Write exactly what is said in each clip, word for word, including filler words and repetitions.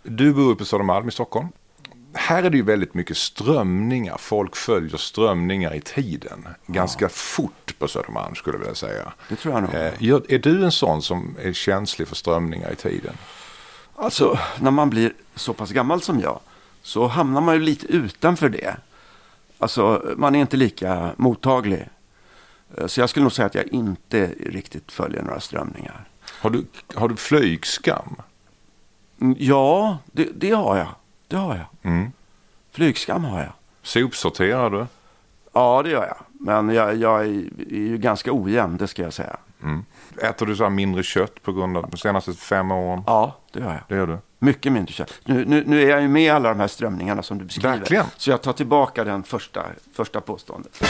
Du bor på Södermalm i Stockholm. Här är det ju väldigt mycket strömningar. Folk följer strömningar i tiden. Ganska ja. fort på Södermalm skulle jag vilja säga. Det tror jag nog. Eh, är du en sån som är känslig för strömningar i tiden? Alltså, när man blir så pass gammal som jag så hamnar man ju lite utanför det. Alltså, man är inte lika mottaglig. Så jag skulle nog säga att jag inte riktigt följer några strömningar. Har du, har du flygskam? Ja, det, det har jag. Det har jag. Mm. Flygskam har jag. Sopsorterar du? Ja, det gör jag. Men jag, jag är, är ju ganska ojämn, det ska jag säga. Mm. Äter du så här mindre kött på grund av de senaste fem åren? Ja, det gör jag. Det gör du? Mycket mindre kött. Nu, nu, nu är jag ju med i alla de här strömningarna som du beskriver. Verkligen? Så jag tar tillbaka den första, första påståendet.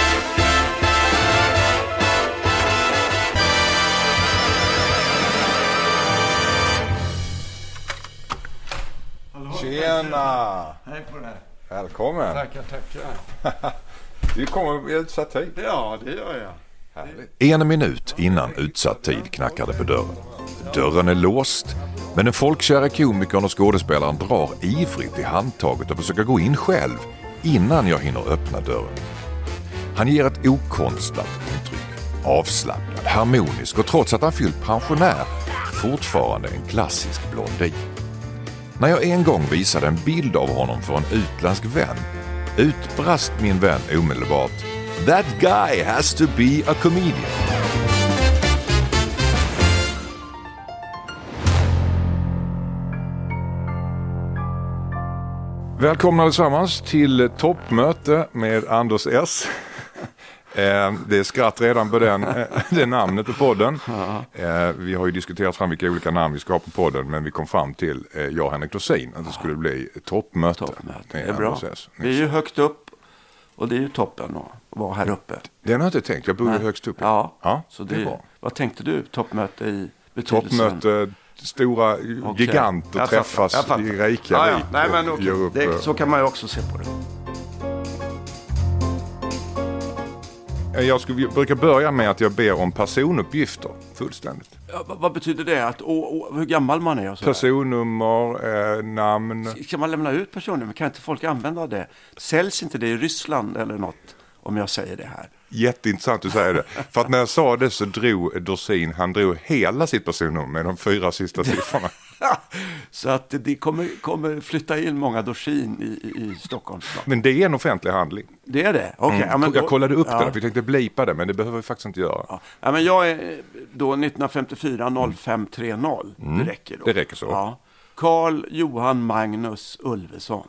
Tjena! Hej på dig. Välkommen. Tackar, tackar. Du kommer i utsatt tid. Ja, det gör jag. Härligt. En minut innan utsatt tid knackar det på dörren. Dörren är låst, men den folkkära komikern och skådespelaren drar ivrigt i handtaget och försöker gå in själv innan jag hinner öppna dörren. Han ger ett okonstlat intryck. Avslappnad, harmonisk och trots att han fyllt pensionär fortfarande en klassisk blondin. När jag en gång visade en bild av honom för en utländsk vän utbrast min vän omedelbart: "That guy has to be a comedian." Välkomna allesammans till toppmöte med Anders S. Det är skratt redan på den, det namnet på podden. Vi har ju diskuterat fram vilka olika namn vi ska ha på podden, men vi kom fram till, jag och Henrik Dorsin, att det skulle bli toppmöte. toppmöte. Det är bra. Det är ju högt upp och det är ju toppen att vara här uppe. Det har jag inte tänkt, jag bor ju högst upp. Ja, ja, så det, det är bra. Vad tänkte du, toppmöte i betydelsen? Toppmöte, stora okay. giganter jag träffas fattar, fattar. i Reykjavik. Ja, ja. Nej, men okay. upp, det, så kan man ju också se på det. Jag skulle, brukar börja med att jag ber om personuppgifter fullständigt. Ja, vad, vad betyder det? Att, och, och, hur gammal man är? Och så personnummer, eh, namn. Ska man lämna ut personnummer? Kan inte folk använda det? Säljs inte det i Ryssland eller något om jag säger det här? Jätteintressant att du säger det. För att när jag sa det så drog Dorsin, han drog hela sitt personnummer med de fyra sista siffrorna. Så att det kommer, kommer flytta in många Dorsin i, i Stockholm snart. Men det är en offentlig handling. Det är det? Okay. Mm. Ja, men jag kollade upp ja. det, för jag tänkte blipa det, men det behöver vi faktiskt inte göra. Ja. Ja, men jag är då nittonhundrafemtiofyra noll fem trettio. Mm. Det räcker då. Det räcker så. Ja. Karl Johan Magnus Ulveson.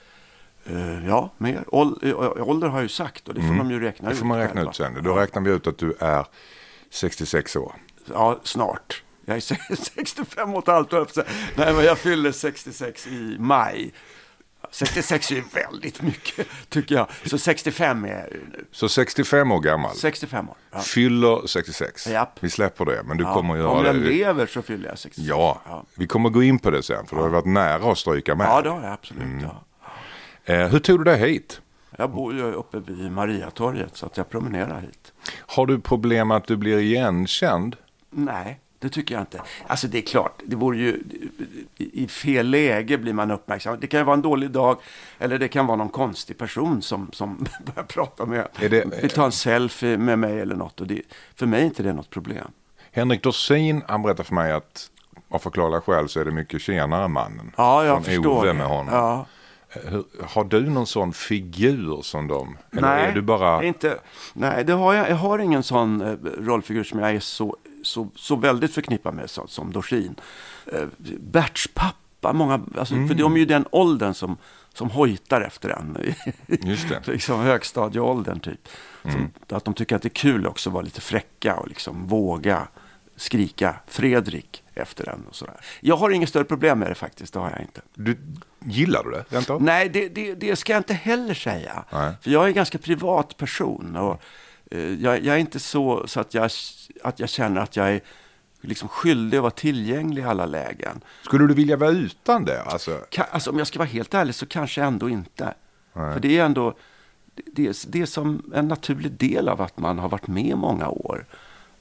Uh, ja, mer. Ålder har jag ju sagt och det får mm. de ju räkna ut. Det får man räkna ut sen. Då räknar vi ut att du är sextiosex år. Ja, snart. Jag är sextiofem och ett halvt år. Nej, men jag fyller sextiosex i maj. sextiosex är ju väldigt mycket, tycker jag. Så sextiofem är jag nu. Så sextiofem år gammal. sextiofem år. Ja. Fyller sextiosex. Japp. Vi släpper det, men du ja. kommer att göra Om jag det. lever så fyller jag sextiosex. Ja, ja. Vi kommer gå in på det sen, för ja. du har varit nära att stryka med. Ja, det har jag absolut. Mm. Ja. Eh, hur tog du dig hit? Jag bor ju uppe vid Mariatorget, så att jag promenerar hit. Har du problem att du blir igenkänd? Nej, det tycker jag inte. Alltså det är klart, det vore ju i fel läge blir man uppmärksam. Det kan ju vara en dålig dag, eller det kan vara någon konstig person som, som börjar prata med. Är det, vill ta en selfie med mig eller något. Och det, för mig är inte det något problem. Henrik Dorsin, han berättar för mig att, av förklara själv, så är det mycket tjenare mannen. Ja, jag förstår det. Med honom. Ja. Har du någon sån figur som dem? Eller nej, är du bara... inte, nej, det har jag, jag har ingen sån eh, rollfigur som jag är så, så, så väldigt förknippad med så, som Dorsin. Eh, Berts pappa, många, alltså, mm. för de är ju den åldern som, som hojtar efter en. Just det. Liksom högstadieåldern typ. Mm. Som, att de tycker att det är kul också att vara lite fräcka och liksom våga skrika Fredrik efter den och sådär. Jag har inget större problem med det faktiskt, det har jag inte. Du, gillar du det? Rent av? Nej, det, det, det ska jag inte heller säga. Nej. För jag är en ganska privat person och eh, jag, jag är inte så, så att, jag, att jag känner att jag är liksom skyldig att vara tillgänglig i alla lägen. Skulle du vilja vara utan det? Alltså, Ka, alltså om jag ska vara helt ärlig så kanske ändå inte. Nej. För det är ändå det, det är som en naturlig del av att man har varit med många år.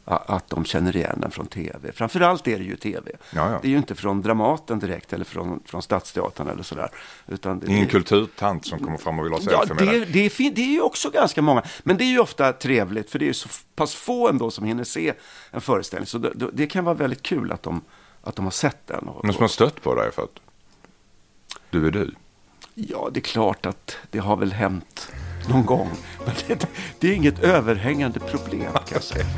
att de känner igen den från tv. Framförallt är det ju tv. Ja, ja. Det är ju inte från Dramaten direkt eller från, från Stadsteatern eller sådär. Utan det, Ingen det, kulturtant som kommer fram och vill ha ja, selfie med det, det. det, är fin- det är ju också ganska många. Men det är ju ofta trevligt, för det är ju så pass få ändå som hinner se en föreställning. Så det, det kan vara väldigt kul att de, att de har sett den. Och, Någon som har stött på dig för att du är du? Ja, det är klart att det har väl hänt någon gång. Men det, det är inget överhängande problem, kan jag säga.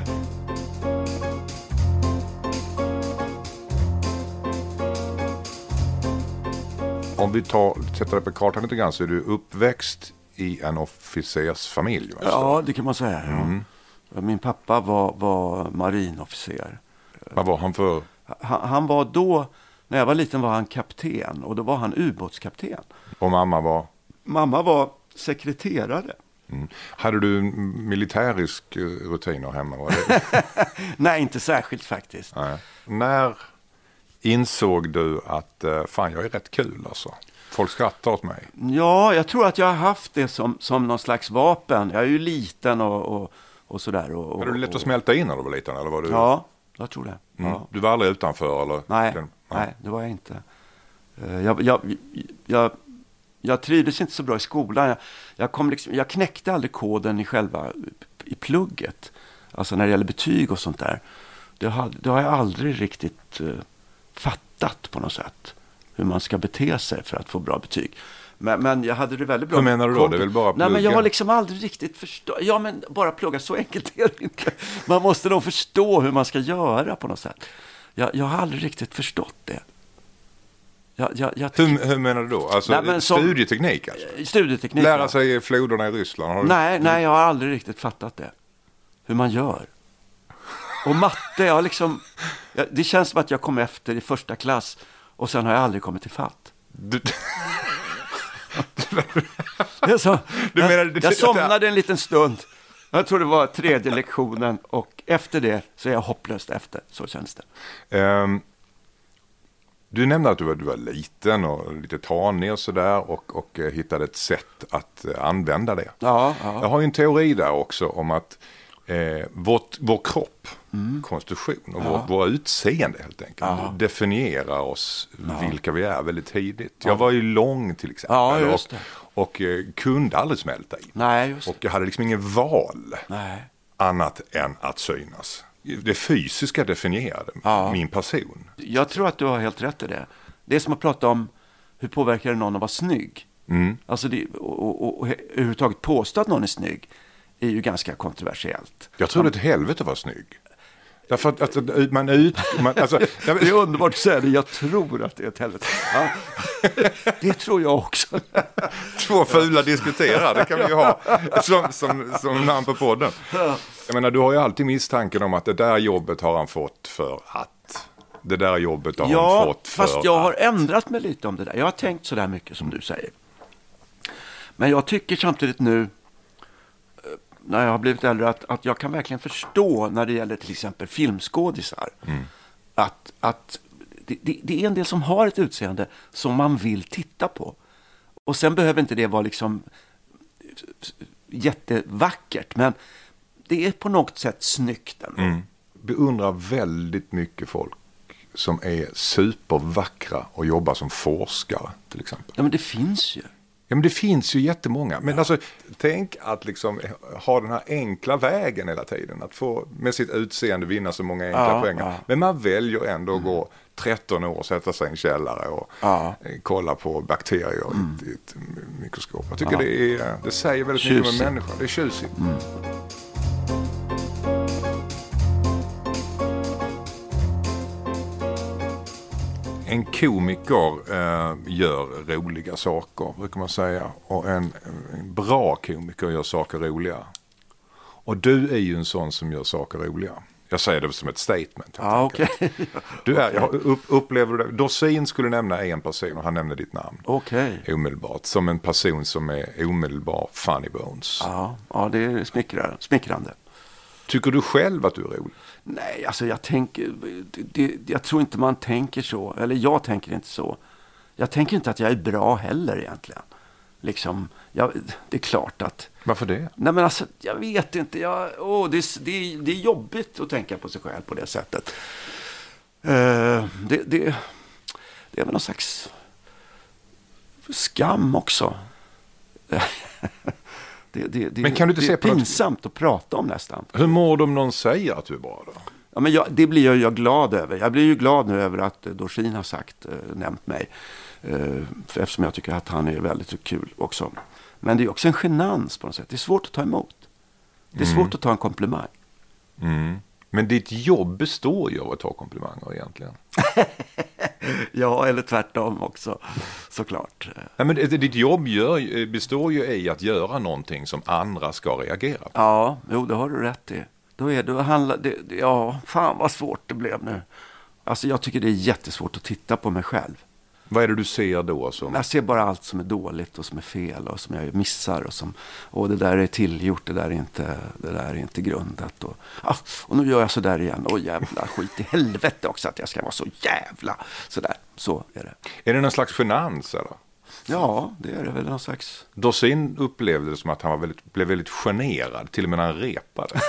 Om vi tar, sätter det på kartan lite grann, så är du uppväxt i en officersfamilj. Ja, det kan man säga. Mm. Ja. Min pappa var, var marinofficer. Vad var han för? Han, han var då, när jag var liten var han kapten, och då var han ubåtskapten. Och mamma var? Mamma var sekreterare. Mm. Hade du militärisk rutiner hemma? Var det? Nej, inte särskilt faktiskt. Nej. När insåg du att fan, jag är rätt kul alltså? Folk skrattar åt mig. Ja, jag tror att jag har haft det som, som någon slags vapen. Jag är ju liten och, och, och sådär. Och, Var du lätt och, att smälta in när du var liten? Eller var du... Ja, jag tror det. Mm. Ja. Du var aldrig utanför? Eller? Nej, Den... nej, det var jag inte. Jag, jag, jag, jag trivdes inte så bra i skolan. Jag, jag, kom liksom, jag knäckte aldrig koden i själva i plugget. Alltså när det gäller betyg och sånt där. Det har, det har jag aldrig riktigt uh, fattat på något sätt. Hur man ska bete sig för att få bra betyg. Men, men jag hade det väldigt bra. Hur menar du då? Det är väl bara plugga? Nej, men jag har liksom aldrig riktigt förstått. Ja, men bara plugga, så enkelt är det inte. Man måste nog förstå hur man ska göra på något sätt. Jag, jag har aldrig riktigt förstått det. Jag, jag, jag tyck... hur, hur menar du då? Alltså nej, men som... studieteknik alltså? Studieteknik. Lära sig floderna i Ryssland? Har du... Nej, nej, jag har aldrig riktigt fattat det. Hur man gör. Och matte, jag liksom... Jag, det känns som att jag kom efter i första klass. Och sen har jag aldrig kommit till fatt. Du... så, du menar, jag, jag somnade en liten stund. Jag tror det var tredje lektionen. Och efter det så är jag hopplöst efter. Så känns det. Um, du nämnde att du var, du var liten och lite tanig och sådär. Och, och uh, hittade ett sätt att uh, använda det. Ja, ja. Jag har ju en teori där också om att eh, vårt, vår kropp, mm. konstitution och ja. vår, våra utseende helt enkelt ja. definierar oss ja. vilka vi är väldigt tidigt. Ja. Jag var ju lång till exempel ja, just det. och, och eh, kunde aldrig smälta in. Nej, just det. Och jag hade liksom ingen val Nej. annat än att synas. Det fysiska definierade ja. min person. Jag tror att du har helt rätt i det. Det är som att prata om hur påverkar det någon att vara snygg. Mm. Alltså det, och, och, och, och överhuvudtaget påstå att någon är snygg är ju ganska kontroversiellt. Jag tror det är ett helvete att vara snygg. Därför att, att man ut... Man, alltså, det är underbart att säga det. Jag tror att det är ett helvete. Ja. Det tror jag också. Två fula diskuterar, det kan vi ju ha som, som, som namn på podden. Jag menar, du har ju alltid misstanken om att det där jobbet har han fått för att... Det där jobbet har ja, han fått för fast jag har att... ändrat mig lite om det där. Jag har tänkt så där mycket som du säger. Men jag tycker samtidigt nu, när jag har blivit äldre, att, att jag kan verkligen förstå när det gäller till exempel filmskådisar. Mm. Att, att det, det, det är en del som har ett utseende som man vill titta på. Och sen behöver inte det vara liksom jättevackert, men det är på något sätt snyggt ändå. Mm. Beundrar väldigt mycket folk som är supervackra och jobbar som forskare till exempel. Ja, men det finns ju. Ja, men det finns ju jättemånga. Men alltså, tänk att liksom ha den här enkla vägen hela tiden. Att få med sitt utseende vinna så många enkla ja, poänger. Ja. Men man väljer ändå att gå tretton år och sätta sig i en källare och ja. kolla på bakterier mm. i, ett, i ett mikroskop. Jag tycker ja. det, är, det säger väldigt tjusigt. mycket om människan. Det är tjusigt. Mm. En komiker eh, gör roliga saker, brukar man säga. Och en, en bra komiker gör saker roliga. Och du är ju en sån som gör saker roliga. Jag säger det som ett statement. Ja, okej. Okay. Du är, jag upp, upplever det. Dorsin skulle nämna en person och han nämnde ditt namn. Okej. Okay. Omedelbart. Som en person som är omedelbar funny bones. Ja, ja det är smickrande. smickrande. Tycker du själv att du är rolig? Nej, alltså jag tänker, det, jag tror inte man tänker så. Eller jag tänker inte så. Jag tänker inte att jag är bra heller egentligen. liksom, jag, det är klart att... Varför det? Nej men alltså, jag vet inte. Jag, åh, det, det, det är jobbigt att tänka på sig själv på det sättet. Uh, det, det, det är väl någon slags skam också. det, det, det, men kan du inte det se är på pinsamt något... att prata om nästan. Hur mår du om någon säger att du är bra då? Ja, men jag, det blir jag, jag glad över. Jag blir ju glad nu över att Dorsin har sagt, uh, nämnt mig. Uh, för eftersom jag tycker att han är väldigt kul också. Men det är också en genans på något sätt. Det är svårt att ta emot. Det är svårt mm. att ta en komplimang. Mm. Men ditt jobb består ju av att ta komplimanger egentligen. Ja, eller tvärtom också, såklart. Nej, men ditt jobb gör, består ju i att göra någonting som andra ska reagera på. Ja, jo, det har du rätt i. Då är det, handla, det, ja, fan vad svårt det blev nu. Alltså jag tycker det är jättesvårt att titta på mig själv. Vad är det du ser då? Som... Jag ser bara allt som är dåligt och som är fel och som jag missar. Och, som, och det där är tillgjort, det där är inte, det där är inte grundat. Och, ah, och nu gör jag så där igen. Åh jävla skit i helvete också att jag ska vara så jävla sådär. Så är det. Är det någon slags genans eller? Ja, det är det väl någon slags... Dorsin upplevde det som att han var väldigt, blev väldigt generad, till och med när han repade.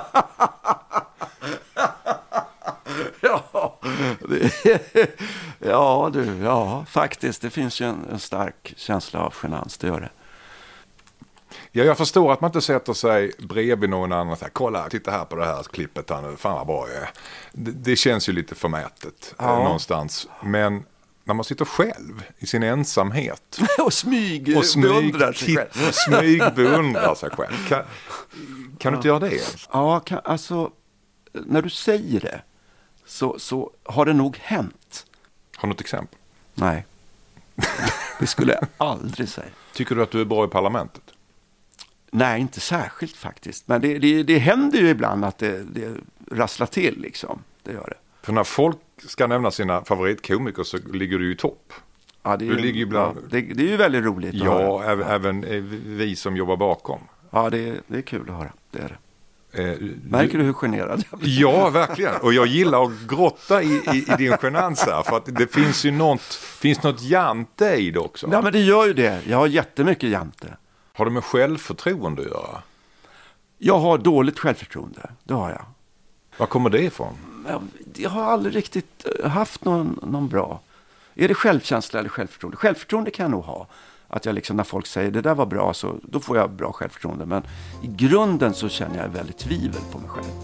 Ja, det, ja, du, ja, faktiskt. Det finns ju en, en stark känsla av genans, det gör det. Ja, jag förstår att man inte sätter sig bredvid någon annan och säger, kolla, titta här på det här klippet, han, fan vad bra jag är. Det, det känns ju lite förmätet ja. någonstans. Men när man sitter själv i sin ensamhet och smyg, och smyg beundrar sig själv. Och smyg beundrar sig själv. Kan, kan du inte göra det? Ja, kan, alltså, när du säger det så, så har det nog hänt. Har du något exempel? Nej. Det skulle jag aldrig säga. Tycker du att du är bra i parlamentet? Nej, inte särskilt faktiskt. Men det, det, det händer ju ibland att det, det rasslar till liksom. Det gör det. För när folk ska nämna sina favoritkomiker så ligger du ju i topp. Ja, det är, du ligger ju bland... ja, det, det är ju väldigt roligt. Ja, även, ja, även vi som jobbar bakom. Ja, det, det är kul att höra. Det är det. Eh, Märker du hur generad jag blir? Ja, verkligen. Och jag gillar att grotta i, i, i din genans här. För att det finns ju något, finns något jante i det också. Ja, men det gör ju det. Jag har jättemycket jante. Har det med självförtroende att göra? Jag har dåligt självförtroende. Det har jag. Var kommer det ifrån? Jag, jag har aldrig riktigt haft någon, någon bra. Är det självkänsla eller självförtroende? Självförtroende kan jag nog ha. Att jag liksom när folk säger det där var bra så då får jag bra självförtroende. Men i grunden så känner jag väldigt tvivel på mig själv.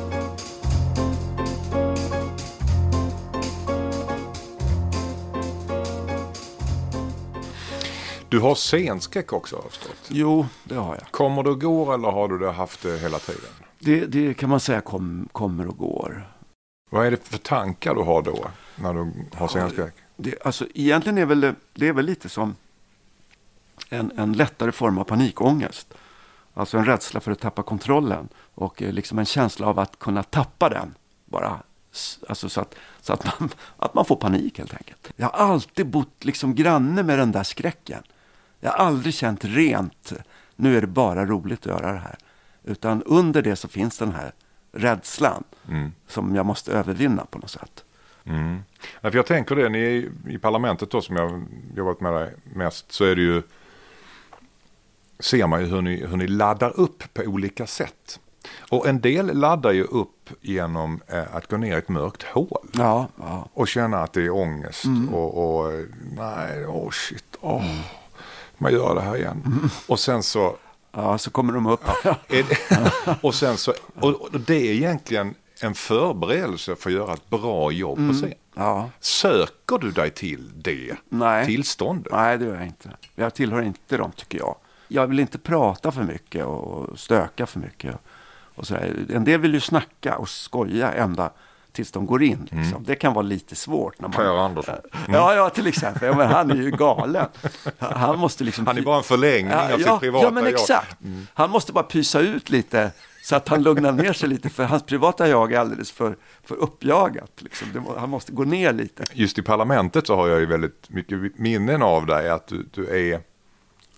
Du har scenskräck också, har jag förstått. Jo, det har jag. Kommer det och går eller har du det haft det hela tiden? Det, det kan man säga kom, kommer och går. Vad är det för tankar du har då när du har scenskräck? Det, alltså, egentligen är väl, det är väl lite som en, en lättare form av panikångest. Alltså en rädsla för att tappa kontrollen. Och liksom en känsla av att kunna tappa den. Bara, alltså så att, så att, man, att man får panik helt enkelt. Jag har alltid bott liksom granne med den där skräcken. Jag har aldrig känt rent, nu är det bara roligt att göra det här. Utan under det så finns den här rädslan mm. som jag måste övervinna på något sätt. Mm. Ja, för jag tänker det, ni är i parlamentet då som jag jobbat med dig mest, så är det ju, ser man ju hur ni, hur ni laddar upp på olika sätt. Och en del laddar ju upp genom eh, att gå ner i ett mörkt hål. Ja, ja. Och känna att det är ångest. Mm. Och, och nej, åh oh shit, åh. Oh, man gör det här igen. Mm. Och sen så... Ja, så kommer de upp. Ja, och sen så... Och, och det är egentligen en förberedelse för att göra ett bra jobb mm. på scen. Ja. Söker du dig till det nej. tillståndet? Nej, det gör jag inte. Jag tillhör inte dem, tycker jag. Jag vill inte prata för mycket och stöka för mycket. Och så en del vill ju snacka och skoja ända tills de går in. Liksom. Mm. Det kan vara lite svårt. När man, Per Andersson. Mm. Ja, ja, till exempel. Ja, men han är ju galen. Han, måste liksom, han är bara en förlängning ja, av ja, sitt privata ja, men exakt. Mm. Han måste bara pysa ut lite så att han lugnar ner sig lite. För hans privata jag är alldeles för, för uppjagat. Liksom. Det, han måste gå ner lite. Just i parlamentet så har jag ju väldigt mycket minnen av dig. Att du, du är...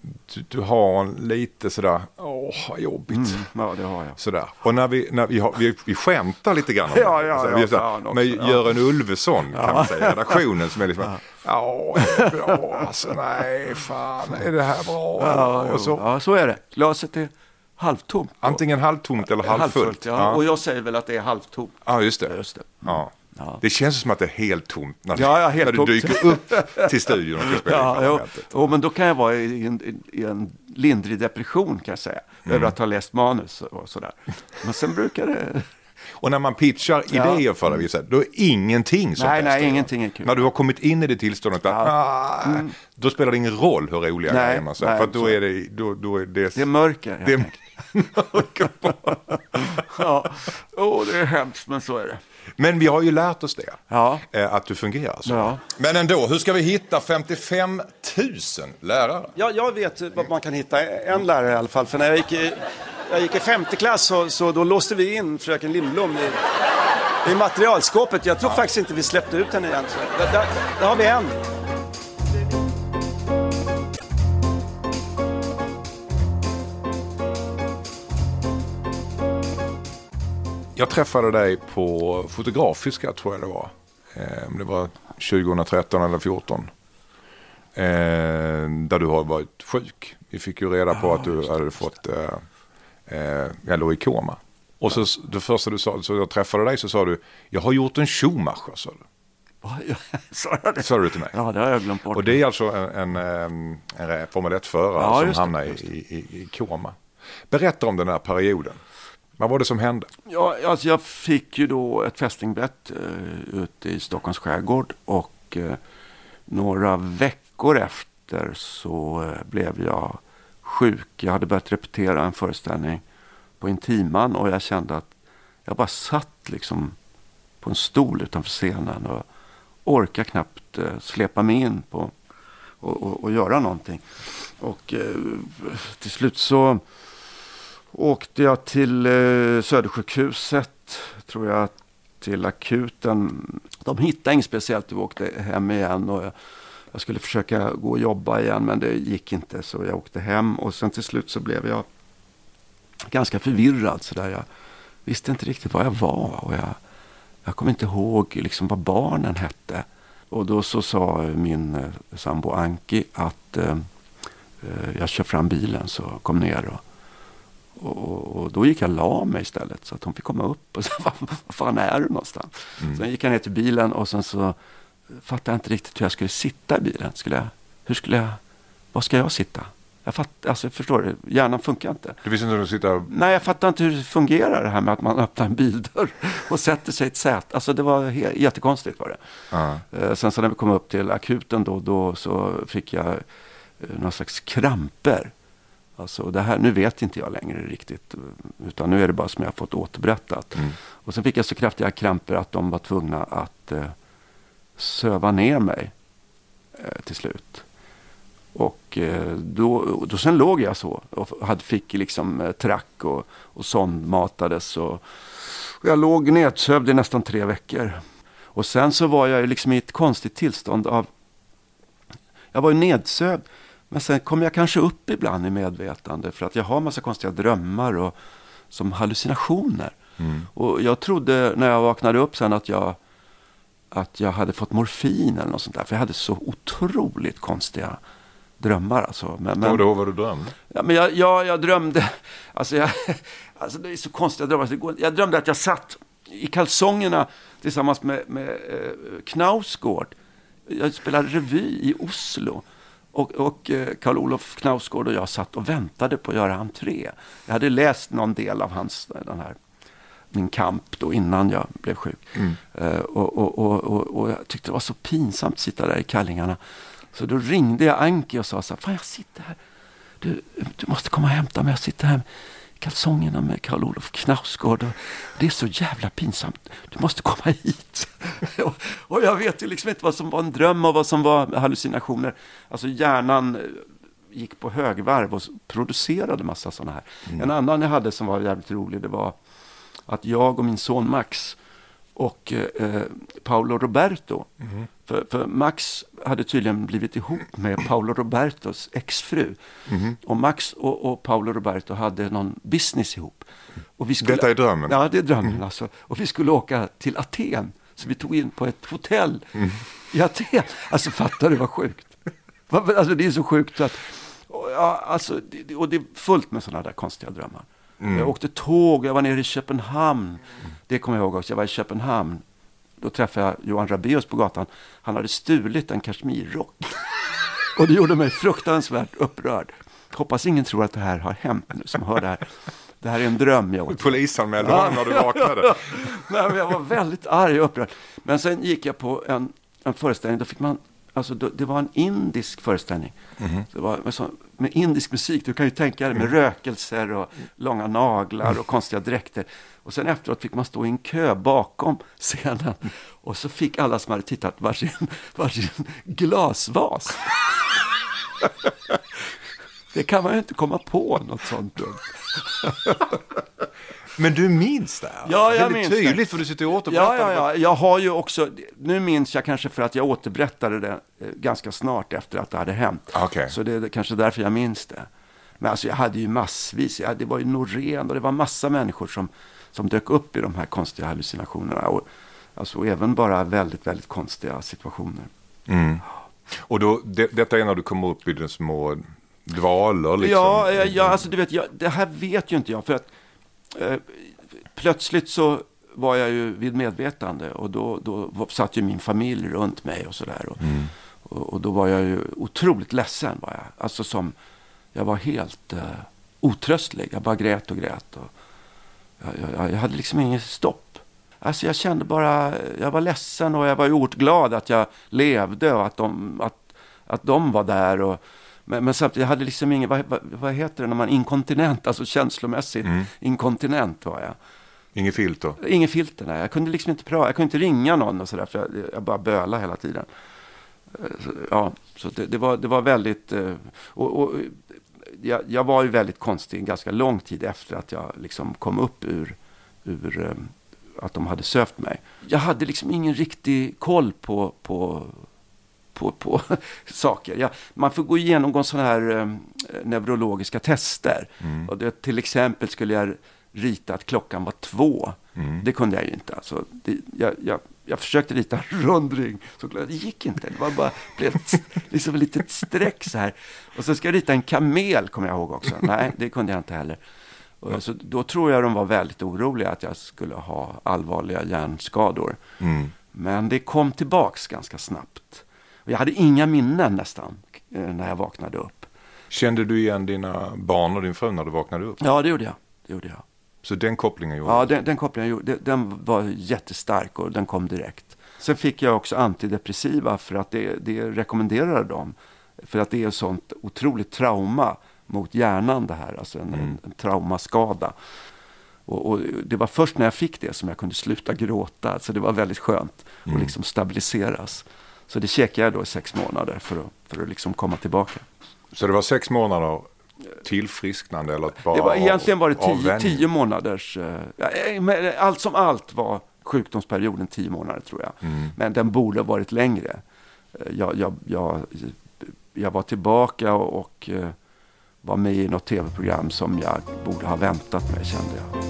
du, du har en lite sådär, åh, vad jobbigt. Mm, ja, det har jag. Sådär. Och när vi, när vi, har, vi, vi skämtar lite grann om det. ja, ja, alltså, vi såhär, ja, med ja. Göran Ulveson kan ja. man säga, redaktionen som är liksom, ja, det är bra, alltså nej, fan, är det här bra? Ja, och så. ja, så är det. Glaset är halvtomt. Antingen halvtomt eller halvfullt. halvfullt ja. Ja. Och jag säger väl att det är halvtomt. Ja, just det. Ja, just det. Ja. Ja. Det känns som att det är helt tomt när, ja, ja, helt när du tomt. dyker upp till studion och ska spela ja, ja, jo, men då kan jag vara i en, i en lindrig depression kan jag säga. Mm. Över att ha läst manus och sådär. Men sen brukar det... Och när man pitchar ja. idéer för dig, då är ingenting som Nej, nej, är ingenting är kul. När du har kommit in i det tillståndet, ja. ah, mm. då spelar det ingen roll hur roliga nej, grejer man säger. För då är det... Då, då är det, det är mörker. Det är mörker. ja, oh, det är hemskt, men så är det. Men vi har ju lärt oss det, ja. att du fungerar så. Ja. Men ändå, hur ska vi hitta femtiofem tusen lärare? Ja, jag vet vad man kan hitta en lärare i alla fall. För när jag gick i, jag gick i femte klass så, så då låste vi in fröken Lindblom i, i materialskåpet. Jag tror ja. faktiskt inte vi släppte ut henne igen. Så där, där, där har vi en. Jag träffade dig på Fotografiska, tror jag det var. Eh, det var tjugohundratretton eller fjorton. Eh, där du har varit sjuk. Vi fick ju reda på ja, att du hade fått eh, eh, jag låg i koma. Och så det första du sa, så jag träffade dig så sa du, jag har gjort en Schumacher, sa du. Sa jag det? Sa du till mig. Ja, det har jag glömt bort. Och det är alltså en, en, en Formel ett-förare ja, som hamnar i, i, i koma. Berätta om den här perioden. Vad var det som hände? Ja, alltså jag fick ju då ett fästingbett uh, ute i Stockholms skärgård och uh, några veckor efter så uh, blev jag sjuk. Jag hade börjat repetera en föreställning på Intiman och jag kände att jag bara satt liksom på en stol utanför scenen och orkade knappt uh, släpa mig in på och, och, och göra någonting. Och uh, till slut så åkte jag till eh, Södersjukhuset, tror jag, till akuten. De hittade inget speciellt, vi åkte hem igen och jag, jag skulle försöka gå och jobba igen, men det gick inte, så jag åkte hem och sen till slut så blev jag ganska förvirrad så där. Jag visste inte riktigt vad jag var och jag, jag kom inte ihåg liksom vad barnen hette. Och då så sa min eh, sambo Anki att eh, jag kör fram bilen, så kom ner och Och, och då gick jag la mig istället så att hon fick komma upp och sa, vad fan är du någonstans? Mm. Sen gick jag ner till bilen och sen så fattade jag inte riktigt hur jag skulle sitta i bilen. Skulle jag, hur skulle jag, var ska jag sitta? Jag fatt, alltså förstår du, hjärnan funkar inte. Du visste inte hur du sitter? Nej, jag fattar inte hur det fungerar det här med att man öppnar en bildörr och sätter sig i ett sätt. Alltså det var he- jättekonstigt var det. Uh-huh. Sen så när vi kom upp till akuten då, då så fick jag uh, någon slags kramper. Alltså det här, nu vet inte jag längre riktigt, utan nu är det bara som jag har fått återberättat. Mm. Och sen fick jag så kraftiga kramper att de var tvungna att eh, söva ner mig eh, till slut. Och eh, då, då sen låg jag så och hade, fick liksom eh, track och, och sondmatades och, och jag låg nedsövd i nästan tre veckor. Och sen så var jag liksom i ett konstigt tillstånd av, jag var ju nedsövd. Men sen kom jag kanske upp ibland i medvetande för att jag har massa konstiga drömmar och som hallucinationer. Mm. Och jag trodde när jag vaknade upp sen att jag, att jag hade fått morfin eller något sånt där. För jag hade så otroligt konstiga drömmar. Alltså. Men, men, och då var du drömde? Ja, men jag, jag, jag drömde, alltså, jag, alltså det är så konstiga drömmar. Jag drömde att jag satt i kalsongerna tillsammans med, med eh, Knausgård. Jag spelade revy i Oslo. Och, och Karl Olof Knausgård och jag satt och väntade på att göra entré. Jag hade läst någon del av hans, den här, min kamp då innan jag blev sjuk. Mm. Uh, och, och, och, och, och jag tyckte det var så pinsamt att sitta där i kallingarna. Så då ringde jag Anki och sa så här, fan jag sitter här. Du, du måste komma och hämta mig, jag sitter här i kalsongerna med Karl Olof Knausgård. Och det är så jävla pinsamt. Du måste komma hit. och, och jag vet ju liksom inte vad som var en dröm och vad som var hallucinationer. Alltså hjärnan gick på högvarv och producerade massa sådana här. Mm. En annan jag hade som var jävligt rolig, det var att jag och min son Max och eh, Paolo Roberto, mm. För, för Max hade tydligen blivit ihop med Paolo Robertos exfru. Mm. Och Max och, och Paolo Roberto hade någon business ihop. Och vi skulle, Detta är drömmen? Ja, det är drömmen mm. alltså. Och vi skulle åka till Aten. Så vi tog in på ett hotell mm. i Aten. Alltså fattar du vad sjukt? Alltså det är så sjukt att... Ja, alltså, det, och det är fullt med sådana där konstiga drömmar. Mm. Jag åkte tåg, jag var nere i Köpenhamn. Mm. Det kommer jag ihåg också, jag var i Köpenhamn. Då träffade jag Johan Rabaeus på gatan. Han hade stulit en kashmirrock. Och det gjorde mig fruktansvärt upprörd. Hoppas ingen tror att det här har hänt nu som hör det här. Det här är en dröm jag åt. Polisanmälde honom när du vaknade. Nej, men jag var väldigt arg och upprörd. Men sen gick jag på en, en föreställning. Då fick man, alltså, då, det var en indisk föreställning. Mm-hmm. Det var med, så, med indisk musik. Du kan ju tänka dig med mm. rökelser och långa naglar och konstiga dräkter. Och sen efteråt fick man stå i en kö bakom scenen. Och så fick alla som hade tittat varsin, varsin glasvas. Det kan man ju inte komma på något sånt dumt. Men du minns det? Ja, jag det minns tydligt det. För du sitter och återberättar. Ja, ja, ja. Jag har ju också, nu minns jag kanske för att jag återberättade det ganska snart efter att det hade hänt. Okay. Så det är kanske därför jag minns det. Men alltså jag hade ju massvis, jag, det var ju Norén och det var massa människor som, som dök upp i de här konstiga hallucinationerna. Och, alltså och även bara väldigt, väldigt konstiga situationer. Mm. Och då, det, detta är när du kommer upp i de små dvalor liksom? Ja, ja alltså du vet, jag, det här vet ju inte jag. För att eh, plötsligt så var jag ju vid medvetande. Och då, då satt ju min familj runt mig och sådär. Och, mm. och, och då var jag ju otroligt ledsen var jag. Alltså som, jag var helt eh, otröstlig. Jag bara grät och grät. Och jag, jag, jag hade liksom inget stopp. Alltså jag kände bara, jag var ledsen och jag var oerhört glad att jag levde och att de, att, att de var där. Och, men, men samtidigt, jag hade liksom ingen, vad, vad, vad heter det när man är inkontinent, alltså känslomässigt mm. inkontinent var jag. Ingen filter? Ingen filter, nej. Jag kunde liksom inte prata, jag kunde inte ringa någon och sådär för jag, jag bara bölade hela tiden. Så, ja, så det, det, var, det var väldigt, och, och jag, jag var ju väldigt konstig ganska lång tid efter att jag liksom kom upp ur, ur att de hade sövt mig. Jag hade liksom ingen riktig koll på, på, på, på saker. Jag, man får gå igenom sådana här um, neurologiska tester. Mm. Och det, till exempel skulle jag rita att klockan var två. Mm. Det kunde jag ju inte. Alltså, det, jag, jag, jag försökte rita en rundring. Så det gick inte. Det var bara blev ett, liksom ett litet streck så här. Och så ska jag rita en kamel, kommer jag ihåg också. Nej, det kunde jag inte heller. Och så, då tror jag de var väldigt oroliga att jag skulle ha allvarliga hjärnskador. Mm. Men det kom tillbaks ganska snabbt. Och jag hade inga minnen nästan eh, när jag vaknade upp. Kände du igen dina barn och din fru när du vaknade upp? Ja, det gjorde jag. Det gjorde jag. Så den kopplingen gjorde Ja, den, den kopplingen gjorde, den var jättestark och den kom direkt. Sen fick jag också antidepressiva för att det, det rekommenderade de. För att det är sånt otroligt trauma mot hjärnan det här, alltså en, mm. en, en traumaskada. Och, och det var först när jag fick det som jag kunde sluta gråta, så det var väldigt skönt mm. att liksom stabiliseras. Så det käkade jag då i sex månader för att, för att liksom komma tillbaka. Så det var sex månader tillfrisknande eller bara det var egentligen var det tio, avvänjning. tio månaders äh, allt som allt var sjukdomsperioden tio månader tror jag. Mm. Men den borde ha varit längre. Jag, jag, jag, jag var tillbaka och, och var med i något tv-program som jag borde ha väntat med, kände jag.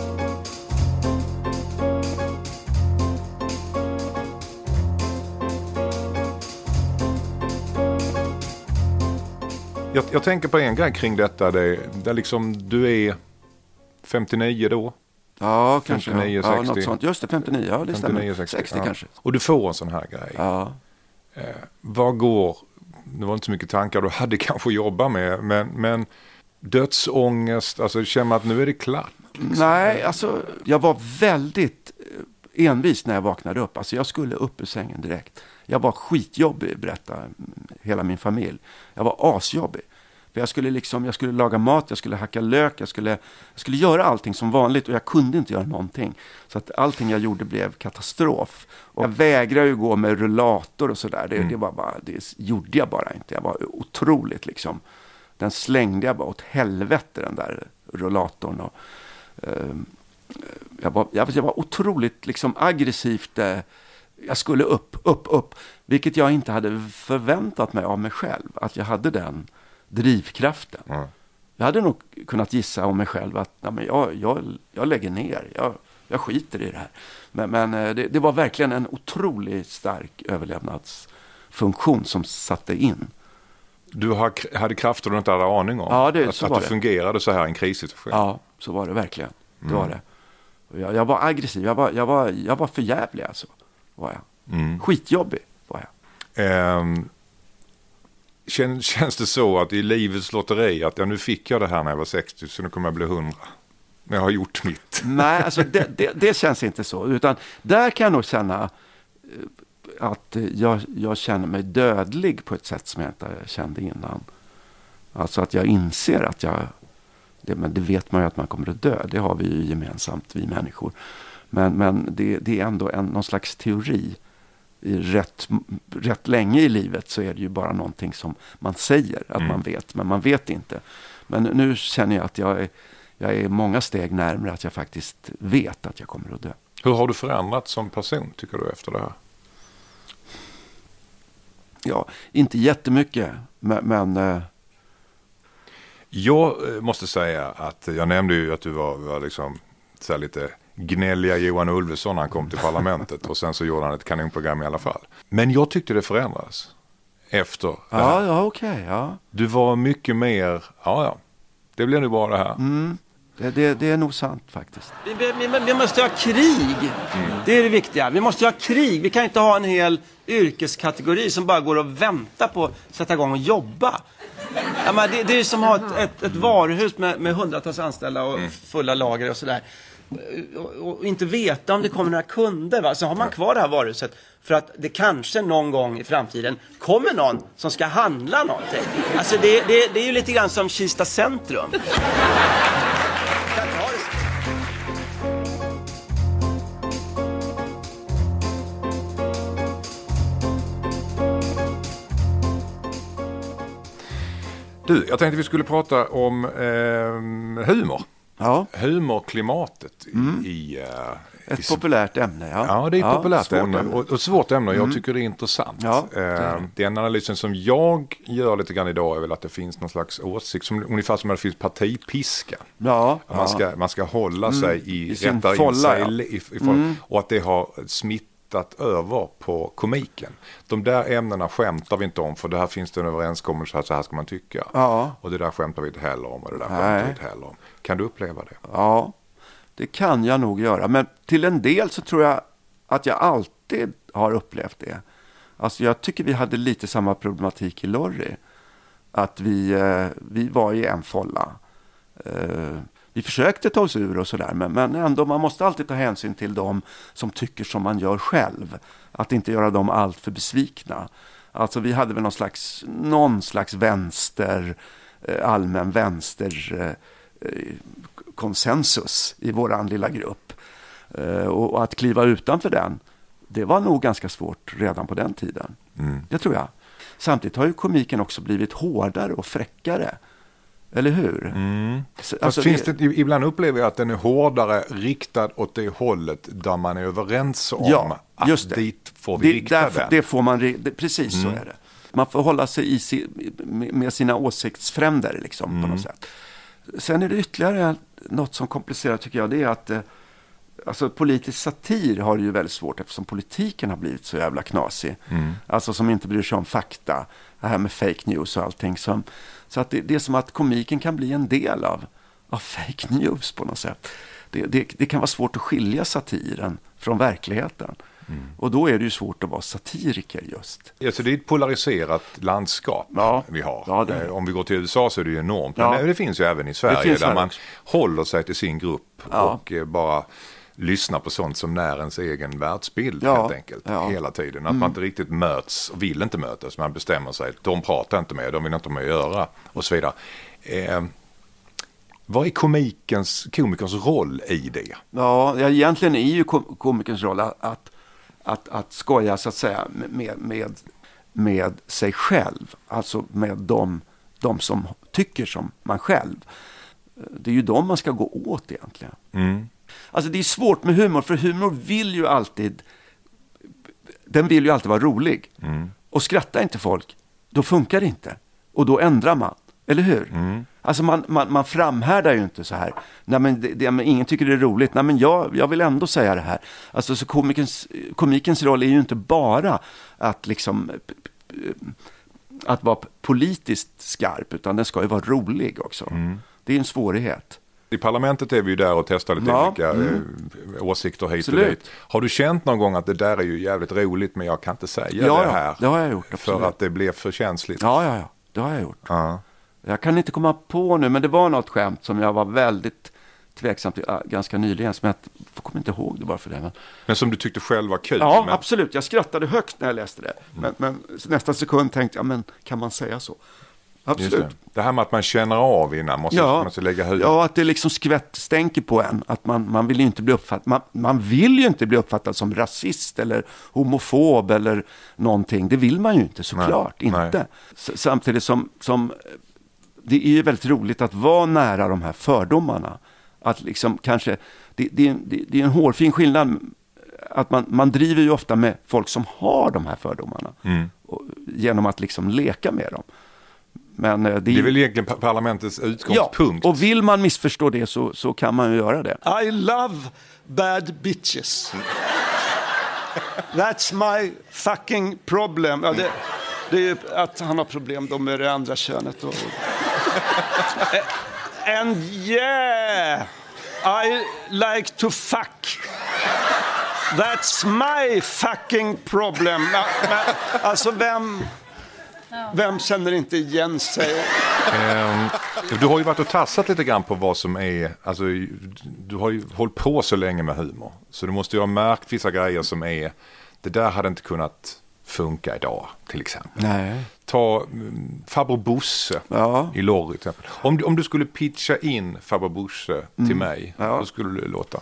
Jag, jag tänker på en grej kring detta. Det, det liksom, du är femtionio då? Ja, kanske. femtionio, ja, sextio. Något sånt. Just det, femtionio. Ja, det femtionio, stämmer. sextio, sextio ja. kanske. Och du får en sån här grej. Ja. Eh, vad går... Det var inte så mycket tankar du hade kanske att jobba med. Men, men dödsångest, alltså känner man att nu är det klart? Liksom. Nej, alltså jag var väldigt envis när jag vaknade upp. Alltså jag skulle upp ur sängen direkt. Jag var skitjobbig, berättar hela min familj. Jag var asjobbig. För jag skulle liksom, jag skulle laga mat, jag skulle hacka lök, jag skulle, jag skulle göra allting som vanligt och jag kunde inte göra någonting. Så att allting jag gjorde blev katastrof. Och jag vägrade ju gå med rullator och sådär. Det, mm. det var bara, det gjorde jag bara inte. Jag var otroligt liksom, den slängde jag bara åt helvete den där rullatorn. Och, uh, jag, var, jag, jag var otroligt liksom aggressivt uh, jag skulle upp, upp, upp. Vilket jag inte hade förväntat mig av mig själv. Att jag hade den drivkraften. Mm. Jag hade nog kunnat gissa om mig själv att nej, men jag, jag, jag lägger ner. Jag, jag skiter i det här. Men, men det, det var verkligen en otroligt stark överlevnadsfunktion som satte in. Du har, hade krafter du inte hade aning om? Ja, det, att så att var du det. fungerade så här i en krissituation? Ja, så var det verkligen. Det Mm. var det. Jag, jag var aggressiv. Jag var, jag var, jag var för jävlig alltså. Var jag. Mm. Skitjobbig var jag. Um, kän, känns det så att i livets lotteri att ja, nu fick jag det här när jag var sextio så nu kommer jag bli hundra? Men jag har gjort mitt. Nej, alltså det, det, det känns inte så. Utan där kan jag nog känna att jag, jag känner mig dödlig på ett sätt som jag inte kände innan. Alltså att jag inser att jag... Det, men det vet man ju att man kommer att dö. Det har vi ju gemensamt, vi människor. Men, men det, det är ändå en, någon slags teori. I rätt, rätt länge i livet så är det ju bara någonting som man säger att mm. man vet. Men man vet inte. Men nu känner jag att jag är, jag är många steg närmare att jag faktiskt vet att jag kommer att dö. Hur har du förändrats som person tycker du efter det här? Ja, inte jättemycket. Men... men äh... Jag måste säga att jag nämnde ju att du var, var liksom så här lite gnälliga Johan Ulveson när han kom till parlamentet och sen så gjorde han ett kanonprogram i alla fall. Men jag tyckte det förändrades efter det ja, här. ja, okej, okay, ja. Du var mycket mer, ja ja, det blev nu bara det här. Mm. Det, det, det är nog sant faktiskt. Vi, vi, vi måste ha krig. Mm. Det är det viktiga. Vi måste ha krig. Vi kan inte ha en hel yrkeskategori som bara går och väntar på att sätta igång och jobba. Ja, men det, det är som att ha ett, ett, ett varuhus med, med hundratals anställda och fulla lager och sådär. Och, och inte veta om det kommer några kunder. Va? Så har man kvar det här varuhuset för att det kanske någon gång i framtiden kommer någon som ska handla någonting. Alltså det, det, det är ju lite grann som Kista centrum. Du, jag tänkte vi skulle prata om eh, humor. Ja. Humorklimatet Mm. i... Uh, ett i, populärt ämne, ja. Ja, det är ett ja, populärt ämne. ämne. Och, och svårt ämne. Mm. Jag tycker det är intressant. Ja, det är uh, den analysen som jag gör lite grann idag är väl att det finns någon slags åsikt, som, ungefär som att det finns partipiska. Ja, man, ja. ska, man ska hålla Mm. sig i, I sin rätta folla, in sig ja. i, i, i Mm. och att det har smitt över på komiken. De där ämnena skämtar vi inte om, för det här finns det en överenskommelse att så här ska man tycka. Ja. Och det där skämtar vi inte heller om, och det där skämtar vi inte heller om. Kan du uppleva det? Ja, det kan jag nog göra. Men till en del så tror jag att jag alltid har upplevt det. Alltså jag tycker vi hade lite samma problematik i Lorry. Att vi, eh, vi var i en folla. Eh, Vi försökte ta oss ur och sådär, men, men ändå man måste alltid ta hänsyn till dem som tycker som man gör själv. Att inte göra dem allt för besvikna. Alltså vi hade väl någon slags, någon slags vänster, eh, allmän vänster eh, konsensus i våran lilla grupp. Eh, och, och att kliva utanför den, det var nog ganska svårt redan på den tiden. Mm. Det tror jag. Samtidigt har ju komiken också blivit hårdare och fräckare. Eller hur? Mm. Alltså, finns det... det, ibland upplever jag att den är hårdare riktad åt det hållet där man är överens om ja, att just det. dit får vi det, rikta därför, den. Det får man, det, precis mm. så är det. Man får hålla sig i si, med sina åsiktsfränder liksom, mm. på något sätt. Sen är det ytterligare något som komplicerar tycker jag. Det är att alltså, politisk satir har det ju väldigt svårt eftersom politiken har blivit så jävla knasig. Mm. Alltså som inte bryr sig om fakta. Det här med fake news och allting. Som, så att det, det är som att komiken kan bli en del av, av fake news på något sätt. Det, det, det kan vara svårt att skilja satiren från verkligheten. Mm. Och då är det ju svårt att vara satiriker just. Ja, så det är ett polariserat landskap ja. vi har. Ja, det... Om vi går till U S A så är det ju enormt. Ja. Men det finns ju även i Sverige där man också håller sig till sin grupp ja. och bara lyssnar på sånt som när ens egen världsbild ja. helt enkelt. Ja. Hela tiden. Att mm. man inte riktigt möts och vill inte mötas. Man bestämmer sig. De pratar inte med, de vill inte med att göra och så vidare. Eh, Vad är komikens, komikerns roll i det? Ja, egentligen är ju komikerns roll att, att, att, att skoja så att säga med, med, med sig själv. Alltså med de, de som tycker som man själv. Det är ju de man ska gå åt egentligen. Mm. Alltså det är svårt med humor, för humor vill ju alltid den vill ju alltid vara rolig. Mm. Och skrattar inte folk, då funkar det inte. Och då ändrar man, eller hur? Mm. Alltså man, man, man framhärdar ju inte så här. Nej, men det, det, men ingen tycker det är roligt. Nej, men jag, jag vill ändå säga det här. Alltså så komikens, komikens roll är ju inte bara att liksom att vara politiskt skarp, utan den ska ju vara rolig också. Mm. Det är en svårighet. I parlamentet är vi ju där och testar lite ja, olika mm. åsikter hit absolut. Och dit. Har du känt någon gång att det där är ju jävligt roligt, men jag kan inte säga ja, det här? Ja, det har jag gjort. Absolut. För att det blev för känsligt. Ja, ja, ja. Det har jag gjort. Uh-huh. Jag kan inte komma på nu, men det var något skämt som jag var väldigt tveksam till ganska nyligen, som jag, jag kommer inte ihåg det bara för det. Men, men som du tyckte själv var kul? Ja, men... absolut. Jag skrattade högt när jag läste det. Mm. Men, men nästa sekund tänkte jag, men kan man säga så? Absolut. Det. det här med att man känner av innan, måste ja, man lägga huvudet. Ja, att det liksom skvätt stänker på en. Att man, man vill ju inte bli uppfattad. Man, man vill ju inte bli uppfattad som rasist eller homofob eller någonting. Det vill man ju inte, såklart. Nej, inte. Nej. S- samtidigt som, som det är ju väldigt roligt att vara nära de här fördomarna. Att liksom kanske, det, det, det, det är en hårfin skillnad. Att man, man driver ju ofta med folk som har de här fördomarna. Mm. Och, genom att liksom leka med dem. Men det, det är väl egentligen parlamentets utgångspunkt. Ja, och vill man missförstå det så, så kan man ju göra det. I love bad bitches. That's my fucking problem. Ja, det, det är ju att han har problem då med det andra könet. Och... And yeah, I like to fuck. That's my fucking problem. Alltså vem... Vem känner inte igen sig? Um, du har ju varit och tassat lite grann på vad som är, alltså du har ju hållit på så länge med humor. Så du måste ju ha märkt vissa grejer som är, det där hade inte kunnat funka idag till exempel. Nej. Ta um, Farbror Bosse ja. i Lorry till exempel. Om du, om du skulle pitcha in Farbror Bosse till mm. mig, ja. Då skulle det låta?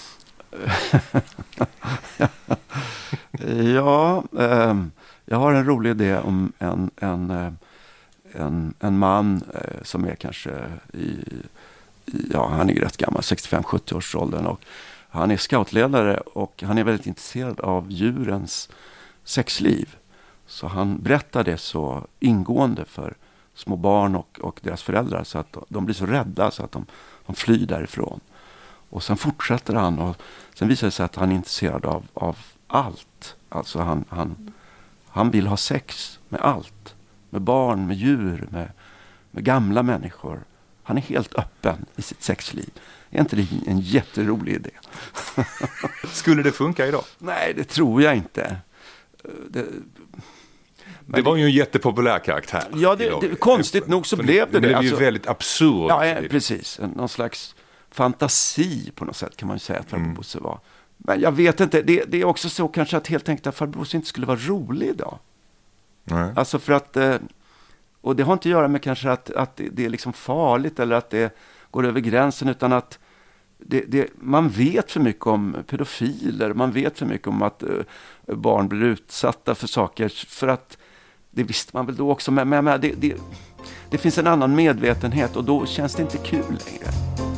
ja, um... Jag har en rolig idé om en, en, en, en man eh, som är kanske i, ja, han är rätt gammal, sextiofem sjuttio års åldern, och han är scoutledare och han är väldigt intresserad av djurens sexliv. Så han berättar det så ingående för små barn och, och deras föräldrar så att de blir så rädda så att de, de flyr därifrån. Och sen fortsätter han och sen visar det sig att han är intresserad av, av allt. Alltså han... han Han vill ha sex med allt. Med barn, med djur, med, med gamla människor. Han är helt öppen i sitt sexliv. Är inte det en jätterolig idé? Skulle det funka idag? Nej, det tror jag inte. Det, det var ju en jättepopulär karaktär. Ja, det, det, konstigt nog så blev det det. Det blev alltså, ju väldigt absurd. Ja, precis. Någon slags fantasi på något sätt kan man ju säga att Farbror Bosse var. Men jag vet inte, det, det är också så kanske att helt enkelt att Farbror Bosse inte skulle vara rolig idag. Nej. Alltså för att, och det har inte att göra med kanske att, att det är liksom farligt eller att det går över gränsen, utan att det, det, man vet för mycket om pedofiler, man vet för mycket om att uh, barn blir utsatta för saker, för att det visste man väl då också, men, men det, det, det finns en annan medvetenhet och då känns det inte kul längre.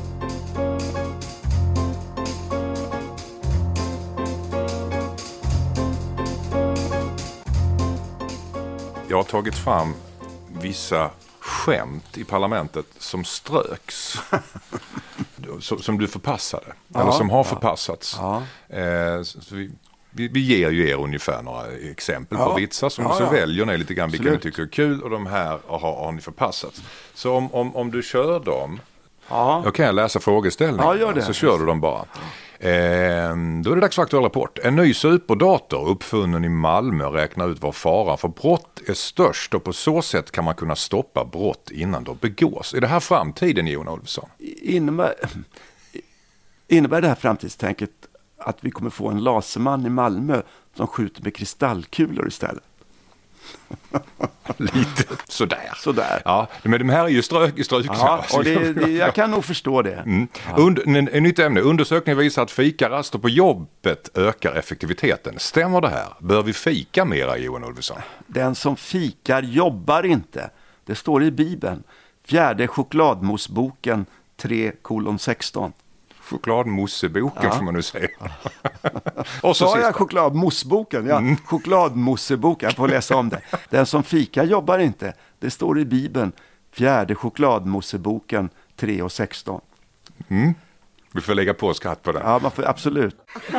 Jag har tagit fram vissa skämt i parlamentet som ströks. Som du förpassade. Ja, eller som har ja, förpassats. Ja. Eh, så vi, vi, vi ger ju er ungefär några exempel ja, på vitsar. Som ja, så ja. väljer ni lite grann vilka ni tycker är kul. Och de här har, har ni förpassats. Så om, om, om du kör dem. Ja. Då kan jag läsa frågeställningen. Ja, gör det. Så kör du dem bara. Eh, då är det dags för aktuell rapport. En ny superdator uppfunnen i Malmö räknar ut var faran för brott är störst, och på så sätt kan man kunna stoppa brott innan de begås. Är det här framtiden, Jon Olofsson? Innebär, innebär det här framtidstänket att vi kommer få en laserman i Malmö som skjuter med kristallkulor istället? Lite sådär. Sådär. Ja, men de här är ju strök, strykna. Ja, och det, det, jag kan nog förstå det. Mm. Ja. Und, en, en nytt ämne. Undersökningen visar att fikaraster på jobbet ökar effektiviteten. Stämmer det här? Bör vi fika mera, Johan Olofsson? Den som fikar jobbar inte. Det står i Bibeln. Fjärde chokladmosboken tre kolon sexton. Chokladmosseboken ja. får man nu säga. Och så sa jag chokladmosseboken? Ja, mm. chokladmosseboken. Jag får läsa om det. Den som fika jobbar inte. Det står i Bibeln. Fjärde chokladmosseboken tre och sexton. Mm. Vi får lägga på skatt på det. Ja, man får, absolut.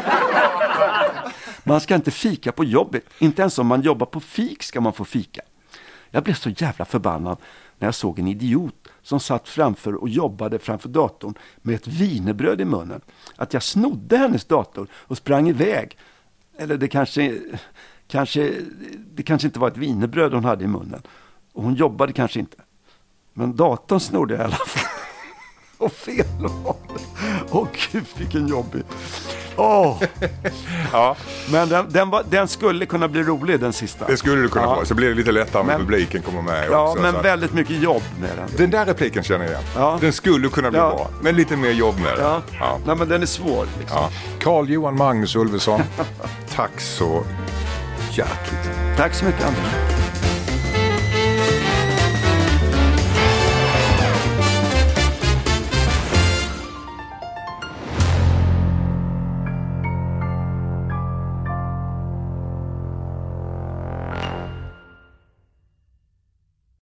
Man ska inte fika på jobbet. Inte ens om man jobbar på fik ska man få fika. Jag blev så jävla förbannad när jag såg en idiot som satt framför och jobbade framför datorn med ett wienerbröd i munnen. Att jag snodde hennes dator och sprang iväg. Eller det kanske, kanske, det kanske inte var ett wienerbröd hon hade i munnen. Och hon jobbade kanske inte. Men datorn snodde jag i alla fall. Och fel håll. Åh gud, vilken jobbig. Åh. Ja. Men den, den, var, den skulle kunna bli rolig, den sista. Det skulle det kunna ja. vara. Så blir det lite lättare med publiken kommer med ja, också. Men så. väldigt mycket jobb med den. Den där repliken känner jag igen. Ja. Den skulle kunna bli ja. bra. Men lite mer jobb med den. Ja. Ja. Nej, men den är svår. Liksom. Ja. Carl Johan Magnus Ulveson. Tack så hjärtligt. Tack så mycket, Anders.